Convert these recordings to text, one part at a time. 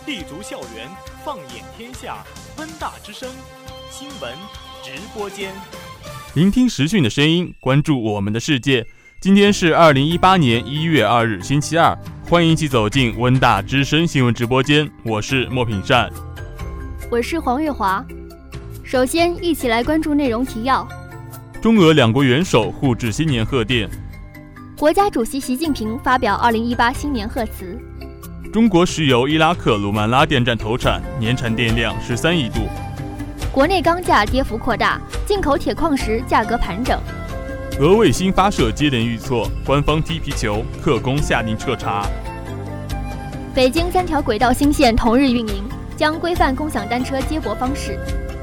立足校园，放眼天下，温大之声新闻直播间， 聆听时讯的声音，关注我们的世界。今天是2018年1月2日星期二，欢迎一起走进温大之声新闻直播间，我是莫品善， 我是黄月华。首先一起来关注内容提要。 中俄两国元首互致新年贺电， 国家主席习近平发表2018新年贺词。 中国石油伊拉克鲁曼拉电站投产，年产电量13亿度。 国内钢价跌幅扩大，进口铁矿石价格盘整。 俄卫星发射接连遇挫，官方踢皮球，克宫下令彻查。 北京3条轨道新线同日运营，将规范共享单车接驳方式。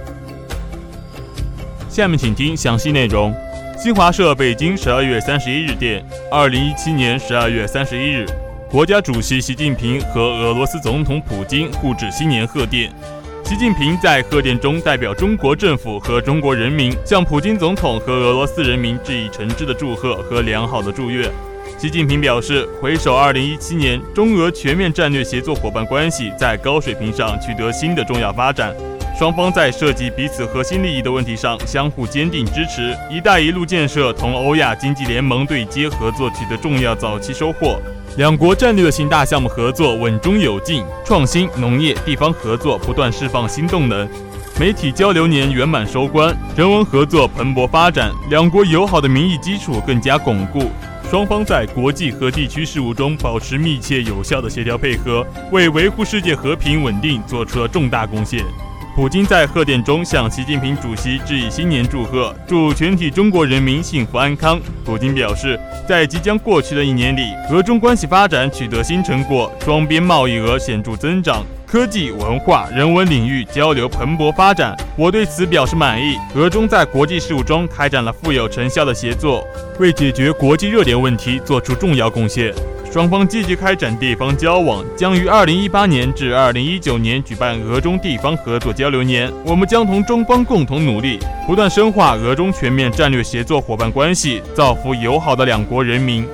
下面请听详细内容。新华社北京12月31日电，2017年12月31日，国家主席习近平和俄罗斯总统普京互致新年贺电。习近平在贺电中代表中国政府和中国人民，向普京总统和俄罗斯人民致以诚挚的祝贺和良好的祝愿。习近平表示，回首2017年，中俄全面战略协作伙伴关系在高水平上取得新的重要发展。双方在涉及彼此核心利益的问题上相互坚定支持，一带一路建设同欧亚经济联盟对接合作取得重要早期收获，两国战略性大项目合作稳中有进，创新、农业、地方合作不断释放新动能。媒体交流年圆满收官，人文合作蓬勃发展，两国友好的民意基础更加巩固。双方在国际和地区事务中保持密切有效的协调配合，为维护世界和平稳定做出了重大贡献。普京在贺电中向习近平主席致以新年祝贺，祝全体中国人民幸福安康。普京表示，在即将过去的1年里，俄中关系发展取得新成果，双边贸易额显著增长，科技、文化、人文领域交流蓬勃发展，我对此表示满意。俄中在国际事务中开展了富有成效的协作，为解决国际热点问题做出重要贡献。双方积极开展地方交往，将于2018年至2019年举办俄中地方合作交流年。我们将同中方共同努力，不断深化俄中全面战略协作伙伴关系，造福友好的两国人民。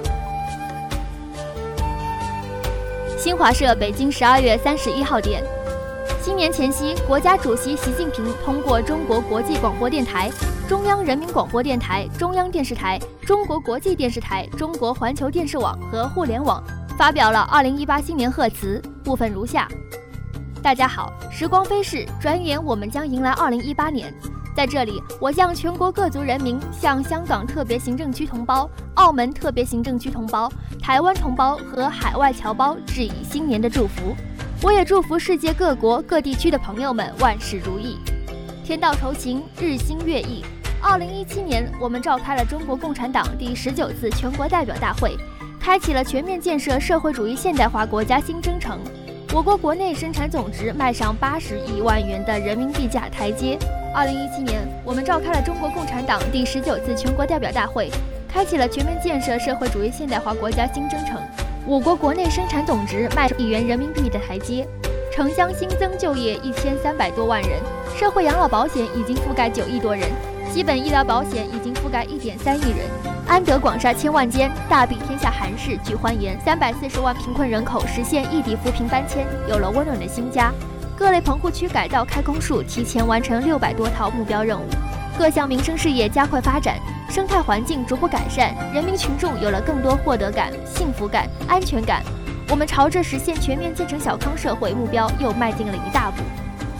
新华社北京12月31号电，新年前夕，国家主席习近平通过中国国际广播电台、中央人民广播电台、中央电视台、中国国际电视台、中国环球电视网和互联网发表了2018新年贺词，部分如下：大家好，时光飞逝，转眼我们将迎来2018年。在这里，我向全国各族人民、向香港特别行政区同胞、澳门特别行政区同胞、台湾同胞和海外侨胞致以新年的祝福。我也祝福世界各国各地区的朋友们万事如意，天道酬勤，日新月异。2017年，我们召开了中国共产党第19次全国代表大会，开启了全面建设社会主义现代化国家新征程。我国国内生产总值迈上80亿万元的人民币价台阶。2017年，我们召开了中国共产党第19次全国代表大会，开启了全面建设社会主义现代化国家新征程。我国国内生产总值迈上1亿元人民币的台阶，城乡新增就业1300多万人，社会养老保险已经覆盖9亿多人，基本医疗保险已经覆盖1.3亿人，安得广厦千万间，大庇天下寒士俱欢颜。340万贫困人口实现异地扶贫搬迁，有了温暖的新家。各类棚户区改造开工数提前完成600多套目标任务，各项民生事业加快发展，生态环境逐步改善，人民群众有了更多获得感、幸福感、安全感。我们朝着实现全面建成小康社会目标又迈进了一大步。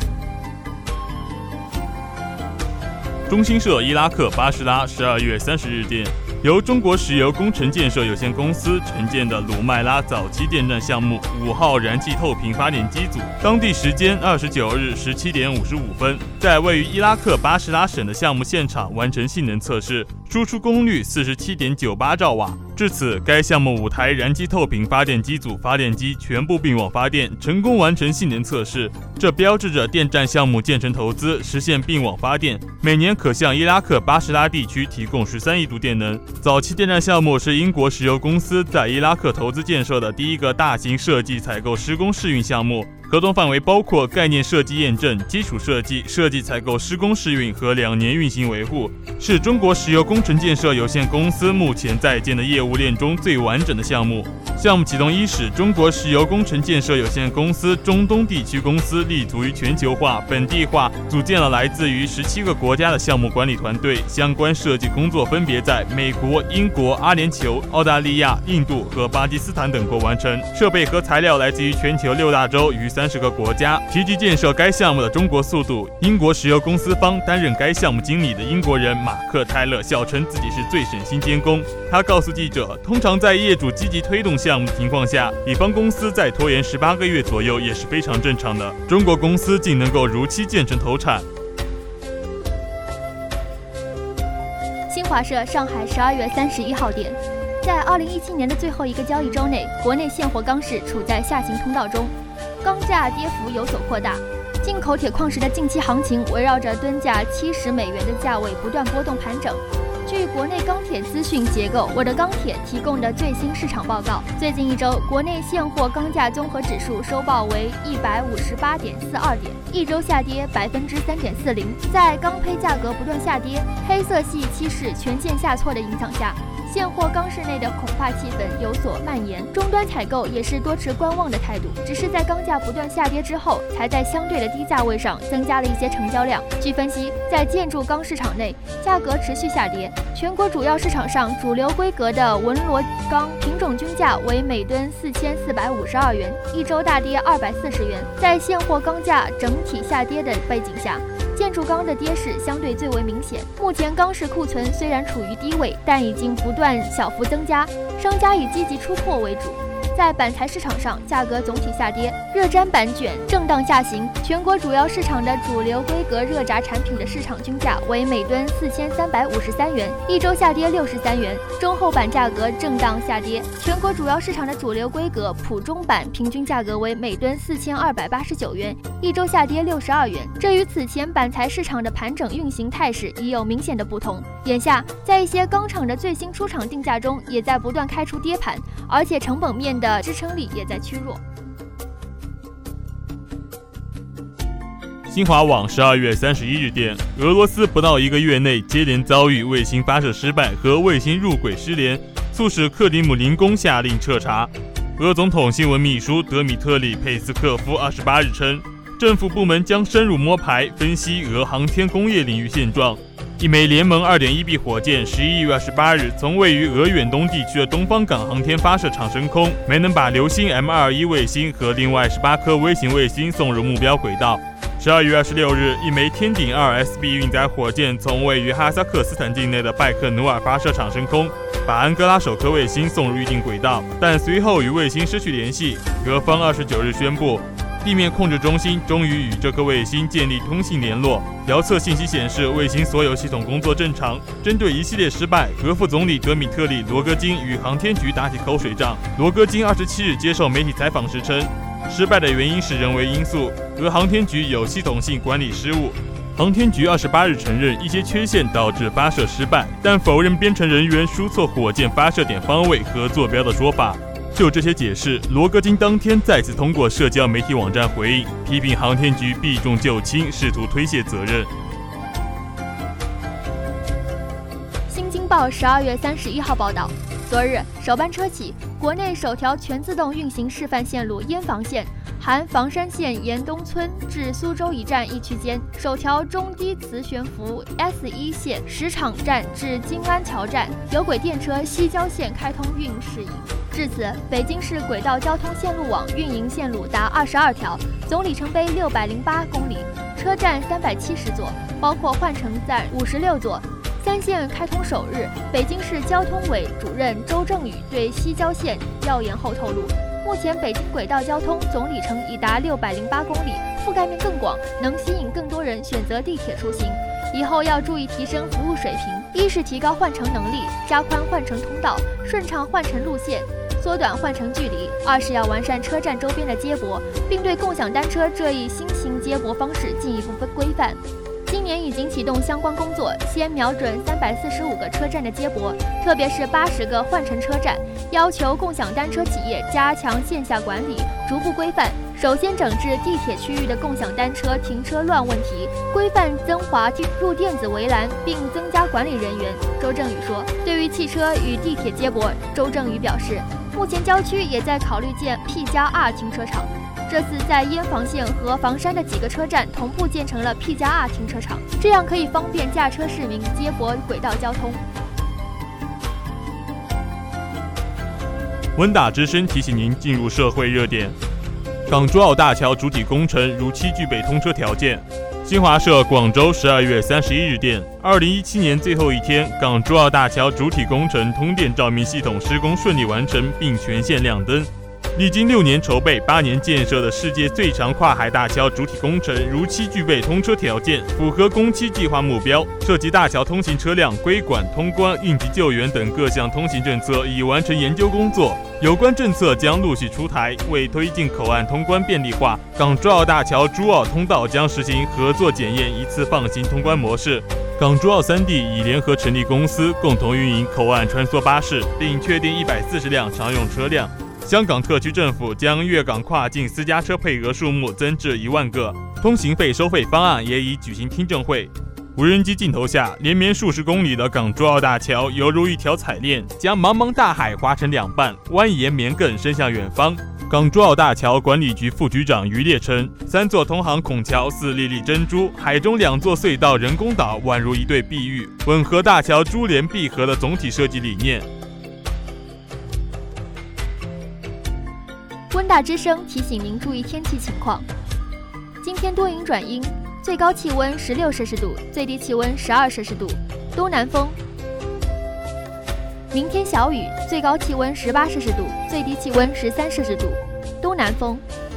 中新社伊拉克巴士拉12月30日电，由中国石油工程建设有限公司承建的鲁麦拉早期电站项目5号燃气透频发电机组，当地时间29日17点55分，在位于伊拉克巴士拉省的项目现场完成性能测试，输出功率47.98兆瓦。至此，该项目5台燃气透频发电机组发电机全部并网发电，成功完成性能测试。这标志着电站项目建成投资，实现并网发电，每年可向伊拉克巴士拉地区提供13亿度电能。早期电站项目是英国石油公司在伊拉克投资建设的第一个大型设计采购施工试运项目， 合同范围包括概念设计验证、基础设计、设计采购、施工试运和2年运行维护，是中国石油工程建设有限公司目前在建的业务链中最完整的项目。项目启动伊始，中国石油工程建设有限公司中东地区公司立足于全球化、本地化，组建了来自于17个国家的项目管理团队，相关设计工作分别在美国、英国、阿联酋、澳大利亚、印度和巴基斯坦等国完成。设备和材料来自于全球6大洲与30个国家。提及建设该项目的中国速度，英国石油公司方担任该项目经理的英国人马克·泰勒笑称自己是最省心监工。他告诉记者，通常在业主积极推动项目的情况下，乙方公司在拖延18个月左右也是非常正常的。中国公司竟能够如期建成投产。 新华社上海12月31号电，在2017年的最后一个交易周内，国内现货钢市处在下行通道中，钢价跌幅有所扩大。进口铁矿石的近期行情围绕着吨价70美元的价位不断波动盘整。据国内钢铁资讯结构我的钢铁提供的最新市场报告，最近一周国内现货钢价综合指数收报为158.42点，一周下跌3.40%。在钢坯价格不断下跌、黑色系期市全线下挫的影响下，现货钢市内的恐怕气氛有所蔓延，终端采购也是多持观望的态度，只是在钢价不断下跌之后，才在相对的低价位上增加了一些成交量。据分析，在建筑钢市场内，价格持续下跌，全国主要市场上主流规格的文螺钢品种均价为每吨4452元，一周大跌240元。在现货钢价整体下跌的背景下，建筑钢的跌势相对最为明显。目前钢市库存虽然处于低位，但已经不断小幅增加，商家以积极出货为主。在板材市场上，价格总体下跌，热轧板卷震荡下行。全国主要市场的主流规格热轧产品的市场均价为每吨4353元，一周下跌63元。中厚板价格震荡下跌，全国主要市场的主流规格普中板平均价格为每吨4289元，一周下跌62元。这与此前板材市场的盘整运行态势已有明显的不同。眼下，在一些钢厂的最新出厂定价中，也在不断开出跌盘，而且成本面的支撑力也在趋弱。 新华网12月31日电，俄罗斯不到1个月内接连遭遇卫星发射失败和卫星入轨失联，促使克里姆林宫下令彻查。俄总统新闻秘书德米特里·佩斯科夫28日称，政府部门将深入摸排分析俄航天工业领域现状。一枚联盟 2.1B 火箭11月28日从位于俄远东地区的东方港航天发射场升空，没能把流星 M21 卫星和另外18颗微型卫星送入目标轨道。12月26日，一枚天顶 2SB 运载火箭从位于哈萨克斯坦境内的拜克努尔发射场升空，把安哥拉首颗卫星送入预定轨道，但随后与卫星失去联系。俄方29日宣布，地面控制中心终于与这颗卫星建立通信联络。遥测信息显示，卫星所有系统工作正常。针对一系列失败，俄副总理德米特里·罗戈金与航天局打起口水仗。罗戈金27日接受媒体采访时称，失败的原因是人为因素，俄航天局有系统性管理失误。航天局28日承认一些缺陷导致发射失败，但否认编程人员输错火箭发射点方位和坐标的说法。就这些解释，罗戈金当天再次通过社交媒体网站回应，批评航天局避重就轻，试图推卸责任。 新京报12月31号报道，昨日首班车起，国内首条全自动运行示范线路燕房线含房山县严东村至苏州一站一区间，首条中低磁悬浮 S1 线石场站至金安桥站有轨电车西郊线开通运试营。至此，北京市轨道交通线路网运营线路达22条，总里程碑608公里，车站370座，包括换乘站56座。三线开通首日，北京市交通委主任周正宇对西郊线调研后透露，目前北京轨道交通总里程已达608公里，覆盖面更广，能吸引更多人选择地铁出行。以后要注意提升服务水平，一是提高换乘能力，加宽换乘通道，顺畅换乘路线，缩短换乘距离；二是要完善车站周边的接驳，并对共享单车这一新型接驳方式进一步规范。今今年已经启动相关工作，先瞄准345个车站的接驳，特别是80个换乘车站，要求共享单车企业加强线下管理，逐步规范。首先整治地铁区域的共享单车停车乱问题，规范增华入电子围栏，并增加管理人员。周正宇说，对于汽车与地铁接驳，周正宇表示，目前郊区也在考虑建 P+2 停车场。这次在燕房线和房山的几个车站同步建成了 P+2 停车场，这样可以方便驾车市民接驳轨道交通。 温大之声提醒您进入社会热点。港珠澳大桥主体工程如期具备通车条件。新华社广州12月31日电，2017年最后一天，港珠澳大桥主体工程通电照明系统施工顺利完成，并全线亮灯。历经6年筹备、8年建设的世界最长跨海大桥主体工程如期具备通车条件，符合工期计划目标。涉及大桥通行车辆规管、通关、应急救援等各项通行政策已完成研究工作，有关政策将陆续出台。为推进口岸通关便利化，港珠澳大桥珠澳通道将实行合作检验一次放行通关模式。港珠澳3地已联合成立公司，共同运营口岸穿梭巴士，并确定140辆常用车辆。香港特区政府将粤港跨境私家车配额数目增至1万个，通行费收费方案也已举行听证会。无人机镜头下，连绵数十公里的港珠澳大桥犹如一条彩链，将茫茫大海划成2半，蜿蜒绵亘伸向远方。港珠澳大桥管理局副局长于烈称，3座通航孔桥似粒粒珍珠，海中2座隧道人工岛宛如一对碧玉，吻合大桥珠联璧合的总体设计理念。 温大之声提醒您注意天气情况。今天多云转阴，最高气温16摄氏度，最低气温12摄氏度，东南风。明天小雨，最高气温18摄氏度，最低气温13摄氏度，东南风。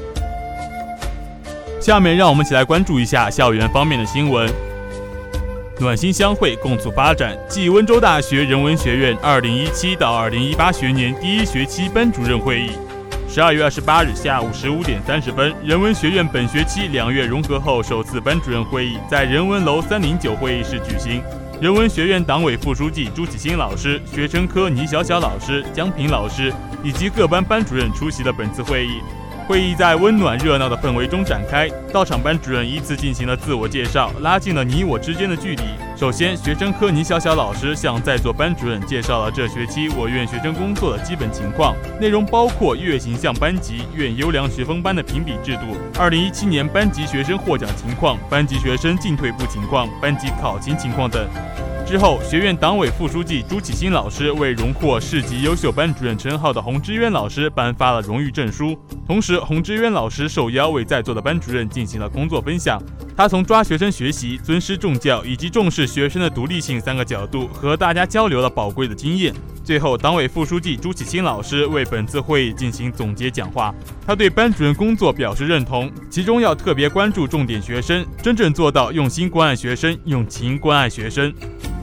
下面让我们一起来关注一下校园方面的新闻。暖心相会，共促发展暨温州大学人文学院2017到2018学年第1学期班主任会议。12月28日下午15点30分，人文学院本学期2月融合后首次班主任会议在人文楼309会议室举行。人文学院党委副书记朱启新老师、学生科倪小小老师、江平老师以及各班班主任出席了本次会议。会议在温暖热闹的氛围中展开，到场班主任依次进行了自我介绍，拉近了你我之间的距离。首先，学生科倪小小老师向在座班主任介绍了这学期我院学生工作的基本情况，内容包括院形象班级、院优良学风班的评比制度、2017年班级学生获奖情况、班级学生进退步情况、班级考勤情况等。之后，学院党委副书记朱启新老师为荣获市级优秀班主任称号的洪之渊老师颁发了荣誉证书。同时，洪之渊老师受邀为在座的班主任进行了工作分享。他从抓学生学习、尊师重教以及重视学生的独立性3个角度和大家交流了宝贵的经验。最后，党委副书记朱启新老师为本次会议进行总结讲话。他对班主任工作表示认同，其中要特别关注重点学生，真正做到用心关爱学生，用情关爱学生。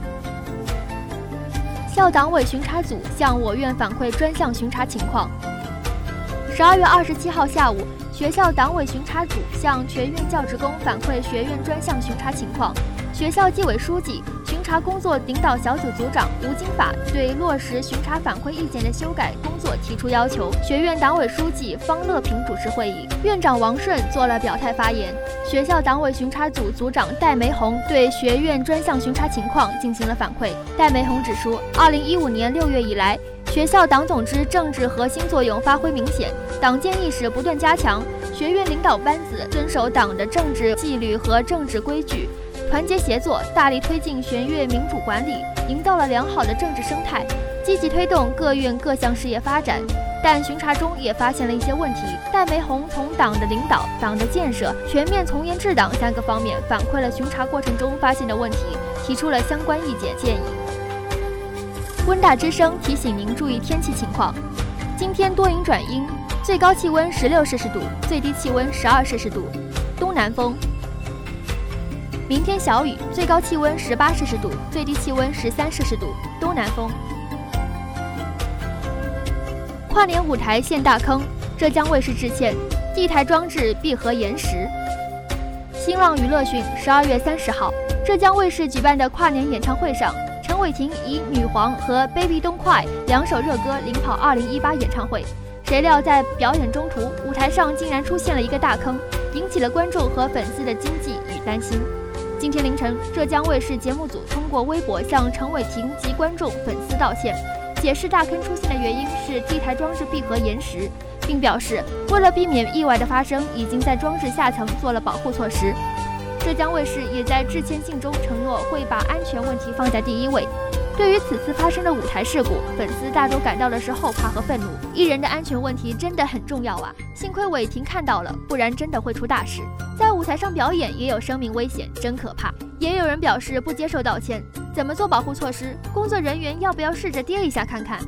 校党委巡查组向我院反馈专项巡查情况。12月27号下午，学校党委巡查组向全院教职工反馈学院专项巡查情况。学校纪委书记、巡查工作领导小组组长吴金法对落实巡查反馈意见的修改工作提出要求。学院党委书记方乐平主持会议，院长王顺做了表态发言。学校党委巡查组组长戴梅红对学院专项巡查情况进行了反馈。戴梅红指出，2015年6月以来，学校党总支政治核心作用发挥明显，党建意识不断加强，学院领导班子遵守党的政治纪律和政治规矩，团结协作，大力推进学院民主管理，营造了良好的政治生态，积极推动各院各项事业发展。但巡查中也发现了一些问题。戴梅红从党的领导、党的建设、全面从严治党3个方面反馈了巡查过程中发现的问题，提出了相关意见建议。温大之声提醒您注意天气情况。今天多云转阴，最高气温16摄氏度，最低气温12摄氏度，东南风。明天小雨，最高气温18摄氏度，最低气温13摄氏度，东南风。跨年舞台陷大坑，浙江卫视致歉，地台装置闭合延时。新浪娱乐讯12月30号， 浙江卫视举办的跨年演唱会上，陈伟霆以《女皇》和《Baby Don't Cry》2首热歌领跑2018演唱会。谁料在表演中途，舞台上竟然出现了一个大坑，引起了观众和粉丝的惊悸与担心。今天凌晨，浙江卫视节目组通过微博向陈伟霆及观众粉丝道歉，解释大坑出现的原因是 T 台装置闭合延时，并表示为了避免意外的发生，已经在装置下层做了保护措施。浙江卫视也在致歉信中承诺会把安全问题放在第一位。对于此次发生的舞台事故，粉丝大都感到的是后怕和愤怒。艺人的安全问题真的很重要啊！幸亏伟霆看到了，不然真的会出大事。在舞台上表演也有生命危险，真可怕。也有人表示不接受道歉，怎么做保护措施？工作人员要不要试着跌一下看看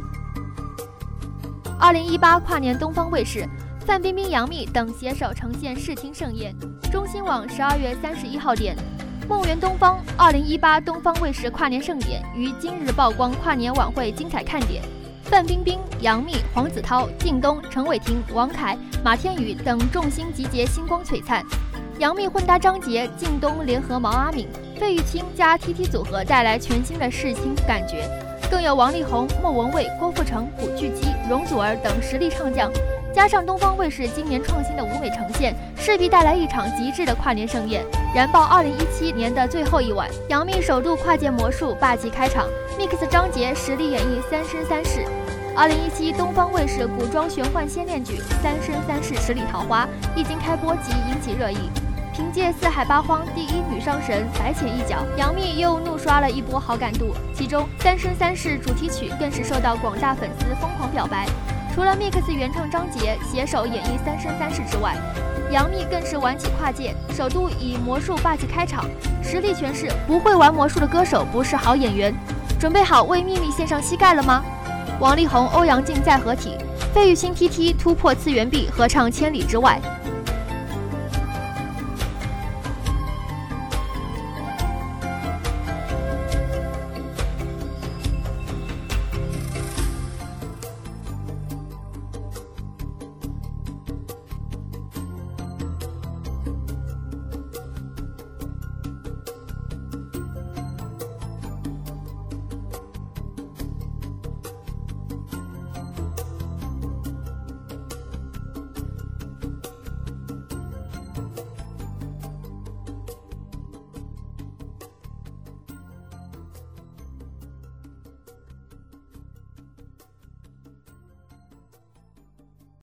？2018跨年东方卫视，范冰冰、杨幂等携手呈现视听盛宴。中新网12月31号电。梦圆东方2018东方卫视跨年盛典于今日曝光跨年晚会精彩看点，范冰冰、杨幂、黄子韬、靳东、陈伟霆、王凯、马天宇等众星集结，星光璀璨。杨幂混搭张杰，靳东联合毛阿敏，费玉清加 TT 组合带来全新的视听感觉，更有王力宏、莫文蔚、郭富城、古巨基、容祖儿等实力唱将。加上东方卫视今年创新的舞美呈现，势必带来一场极致的跨年盛宴，燃爆2017年的最后一晚。杨幂首度跨界魔术，霸气开场 ，Mix 张杰实力演绎《三生三世》。2017东方卫视古装玄幻仙恋剧《三生三世十里桃花》一经开播即引起热议，凭借四海八荒第一女上神白浅一角，杨幂又怒刷了一波好感度。其中《三生三世》主题曲更是受到广大粉丝疯狂表白。除了 Mix 原唱张杰携手演绎《三生三世》之外，杨幂更是玩起跨界，首度以魔术霸气开场，实力诠释不会玩魔术的歌手不是好演员。准备好为秘密献上膝盖了吗？王力宏、欧阳靖再合体，费玉清 TT 突破次元壁合唱《千里之外》。